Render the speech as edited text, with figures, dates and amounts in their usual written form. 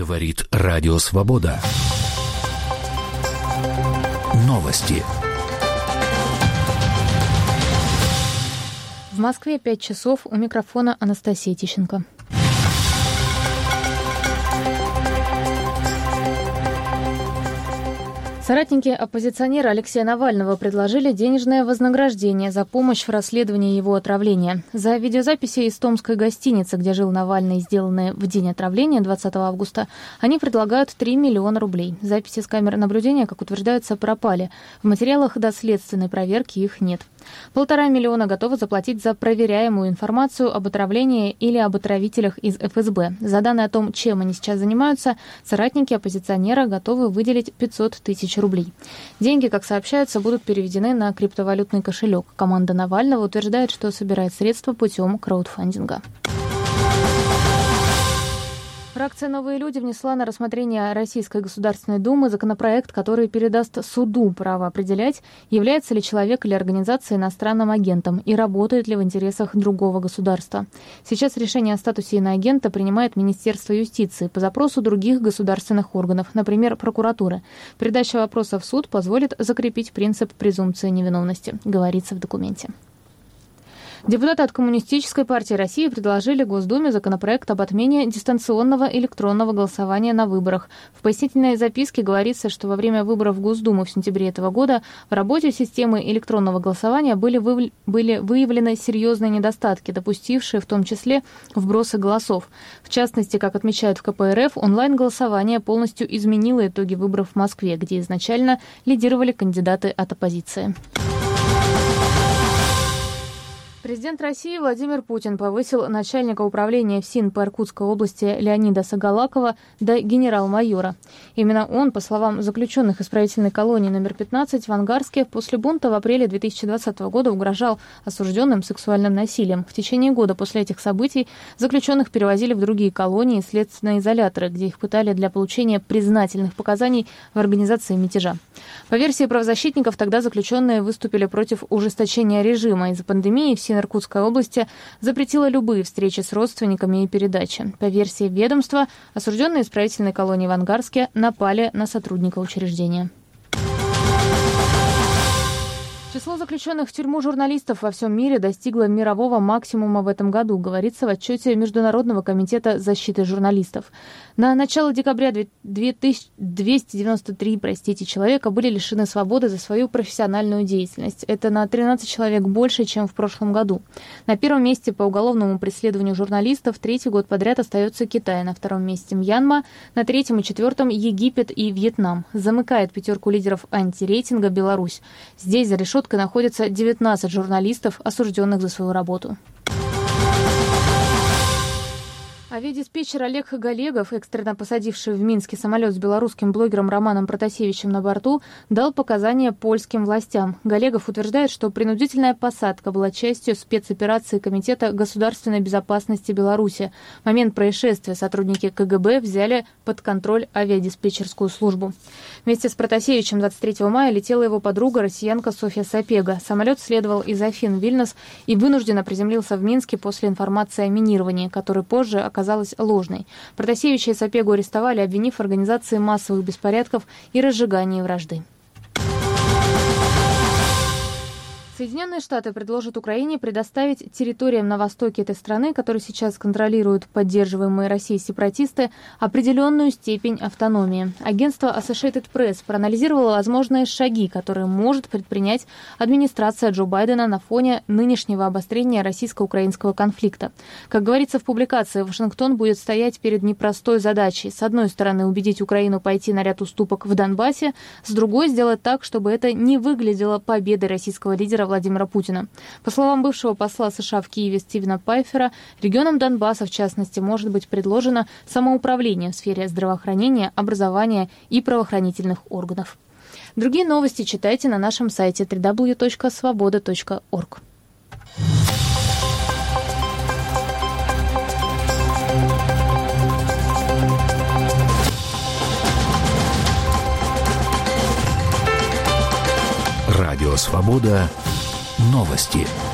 Говорит Радио Свобода. Новости. В Москве 5 часов. У микрофона Анастасия Тищенко. Соратники оппозиционера Алексея Навального предложили денежное вознаграждение за помощь в расследовании его отравления. За видеозаписи из томской гостиницы, где жил Навальный, сделанные в день отравления, 20 августа, они предлагают 3 миллиона рублей. Записи с камер наблюдения, как утверждается, пропали. В материалах доследственной проверки их нет. 1,5 миллиона готовы заплатить за проверяемую информацию об отравлении или об отравителях из ФСБ. За данные о том, чем они сейчас занимаются, соратники оппозиционера готовы выделить 500 тысяч рублей. Деньги, как сообщается, будут переведены на криптовалютный кошелек. Команда Навального утверждает, что собирает средства путем краудфандинга. Фракция «Новые люди» внесла на рассмотрение Российской Государственной Думы законопроект, который передаст суду право определять, является ли человек или организация иностранным агентом и работает ли в интересах другого государства. Сейчас решение о статусе иноагента принимает Министерство юстиции по запросу других государственных органов, например, прокуратуры. Передача вопроса в суд позволит закрепить принцип презумпции невиновности, говорится в документе. Депутаты от Коммунистической партии России предложили Госдуме законопроект об отмене дистанционного электронного голосования на выборах. В пояснительной записке говорится, что во время выборов в Госдуму в сентябре этого года в работе системы электронного голосования были выявлены серьезные недостатки, допустившие в том числе вбросы голосов. В частности, как отмечают в КПРФ, онлайн-голосование полностью изменило итоги выборов в Москве, где изначально лидировали кандидаты от оппозиции. Президент России Владимир Путин повысил начальника управления ФСИН по Иркутской области Леонида Сагалакова до генерал-майора. Именно он, по словам заключенных исправительной колонии номер 15 в Ангарске, после бунта в апреле 2020 года угрожал осужденным сексуальным насилием. В течение года после этих событий заключенных перевозили в другие колонии и следственные изоляторы, где их пытали для получения признательных показаний в организации мятежа. По версии правозащитников, тогда заключенные выступили против ужесточения режима. Из-за пандемии ФСИН Иркутской области запретила любые встречи с родственниками и передачи. По версии ведомства, осужденные исправительной колонии в Ангарске напали на сотрудника учреждения. Число заключенных в тюрьму журналистов во всем мире достигло мирового максимума в этом году, говорится в отчете Международного комитета защиты журналистов. На начало декабря 293 человека были лишены свободы за свою профессиональную деятельность. Это на 13 человек больше, чем в прошлом году. На первом месте по уголовному преследованию журналистов третий год подряд остается Китай, на втором месте Мьянма, на третьем и четвертом Египет и Вьетнам. Замыкает пятерку лидеров антирейтинга Беларусь. Здесь за решеткой находится 19 журналистов, осужденных за свою работу. Авиадиспетчер Олег Галегов, экстренно посадивший в Минске самолет с белорусским блогером Романом Протасевичем на борту, дал показания польским властям. Галегов утверждает, что принудительная посадка была частью спецоперации Комитета государственной безопасности Беларуси. В момент происшествия сотрудники КГБ взяли под контроль авиадиспетчерскую службу. Вместе с Протасевичем 23 мая летела его подруга, россиянка Софья Сапега. Самолет следовал из Афин в Вильнюс и вынужденно приземлился в Минске после информации о минировании, который позже оказалась ложной. Протасевича и Сапегу арестовали, обвинив в организации массовых беспорядков и разжигании вражды. Соединенные Штаты предложат Украине предоставить территориям на востоке этой страны, которые сейчас контролируют поддерживаемые Россией сепаратисты, определенную степень автономии. Агентство Associated Press проанализировало возможные шаги, которые может предпринять администрация Джо Байдена на фоне нынешнего обострения российско-украинского конфликта. Как говорится в публикации, Вашингтон будет стоять перед непростой задачей. С одной стороны, убедить Украину пойти на ряд уступок в Донбассе, с другой, сделать так, чтобы это не выглядело победой российского лидера Владимира Путина. По словам бывшего посла США в Киеве Стивена Пайфера, регионам Донбасса, в частности, может быть предложено самоуправление в сфере здравоохранения, образования и правоохранительных органов. Другие новости читайте на нашем сайте www.svoboda.org. Радио «Свобода». Новости.